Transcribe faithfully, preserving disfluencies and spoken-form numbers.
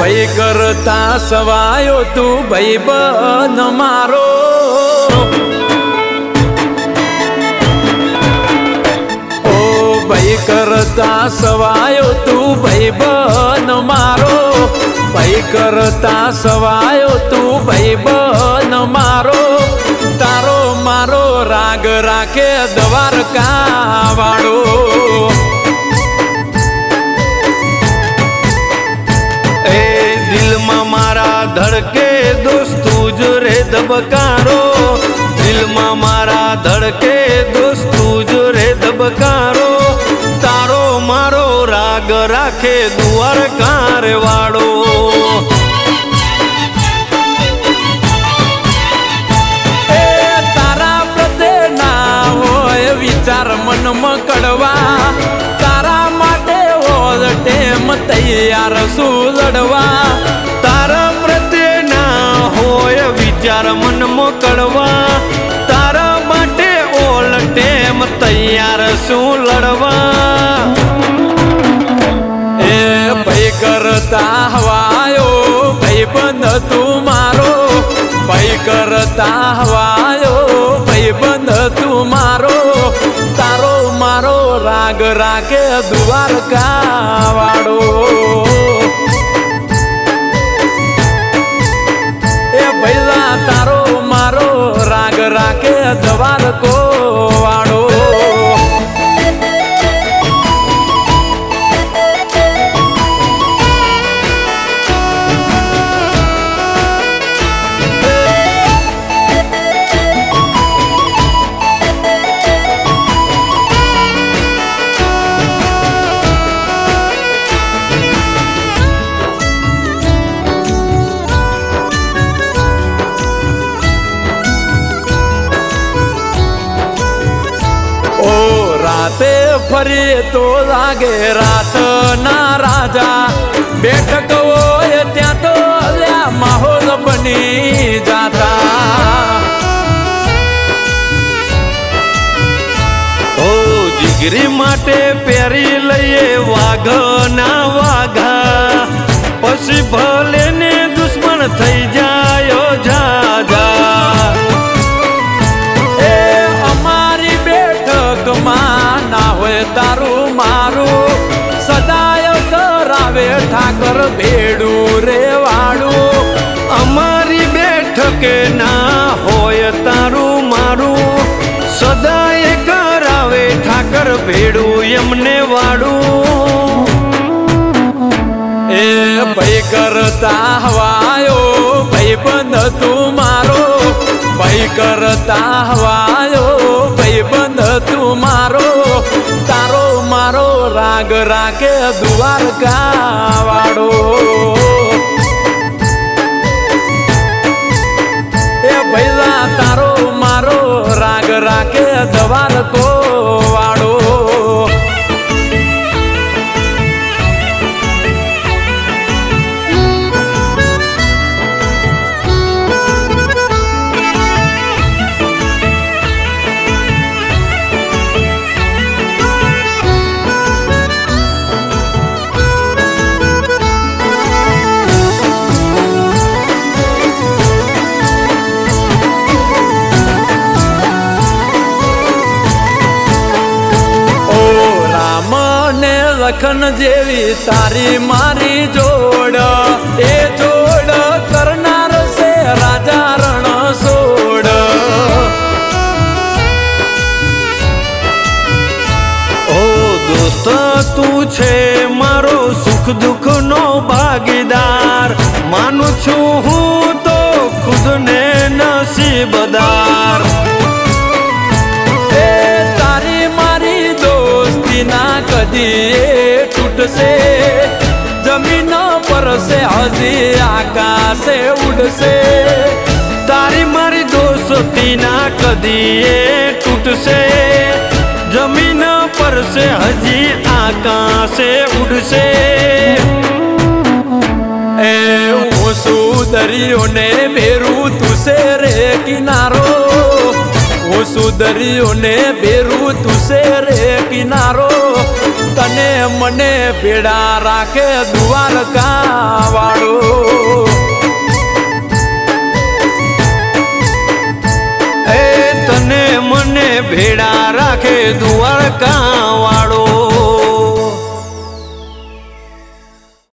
ભાઈ કરતા સવાયો તું ભાઈ બન મારો ઓ ભાઈ કરતા સવાયો તું ભાઈ બન મારો ભાઈ કરતા સવાયો તું ભાઈ બન મારો તારો મારો રાગ રાખે દ્વારકા વાળો ધડકે દોસ્તું જો રે ધબકારો દિલમાં મારા ધડકે દોસ્તું જો રે ધબકારો તારો મારો રાગ રાખે દ્વારકા વાળો એ તારા પ્રત્યે ના હોય વિચાર મનમાં કડવા તારા માટે ઓલ ટેમ તૈયાર શું લડવા તારા પ્રત્યે ના હોય વિચાર મન મોકળવા તારા માટે ઓલ ટેમ તૈયાર શું લડવા એ ભાઈ કરતા હવાયો ભાઈ બંધ તું મારો ભાઈ કરતા હવાયો ભાઈ બંધ તું મારો તારો મારો રાગ રાખે દ્વારકા વાળો ભૈલા તારો મારો રાગ રાખે દ્વારકો વાળો રાતે ફરી તો લાગે રાત ના રાજા બેઠક હોય ત્યાં તો માહોલ બની જાતા ઓ જીગરી માટે પહેરી લઈએ વાઘ ના વાઘા પછી ભલે ને દુશ્મન થઈ જાય જાજા ના હોય તારું મારું સદાય કરાવે ઠાકર ભેડું રે વાળું અમારી બેઠકે ના હોય તારું મારું સદાય કરાવે ઠાકર ભેડું એમને વાળું એ ભાઈ કરતા હવાયો ભાઈ બંધ તું મારો ભાઈ કરતા હવાયો ભાઈ બંધ તું મારો તારો મારો રાગ રાખે દ્વારકા વાળો એ ભૈલા તારો મારો રાગ રાખે દ્વારકો વાળો લખન જેવી તારી મારી જોડ એ જોડ કરનાર છે રાજા રણ સોડ ઓ દોસ્ત તું છે મારો સુખ દુઃખ નો ભાગીદાર માનું છું હું તો ખુદ ને નસીબદાર એ તારી મારી દોસ્તી ના કદી તૂટશે જમીન પર સે હજી આકાશે ઉડશે તારી મારી દોસ્તી ના કદી તૂટશે જમીન પર સે હજી આકાશે ઉડશે એ હું શું દરિયો ને બેરું તું સે રે કિનારો હું શું દરિયો ને બેરું તું સે રે કિનારો તને મને ભેડા રાખે દ્વારકા વાળો એ તને મને ભેડા રાખે દ્વારકા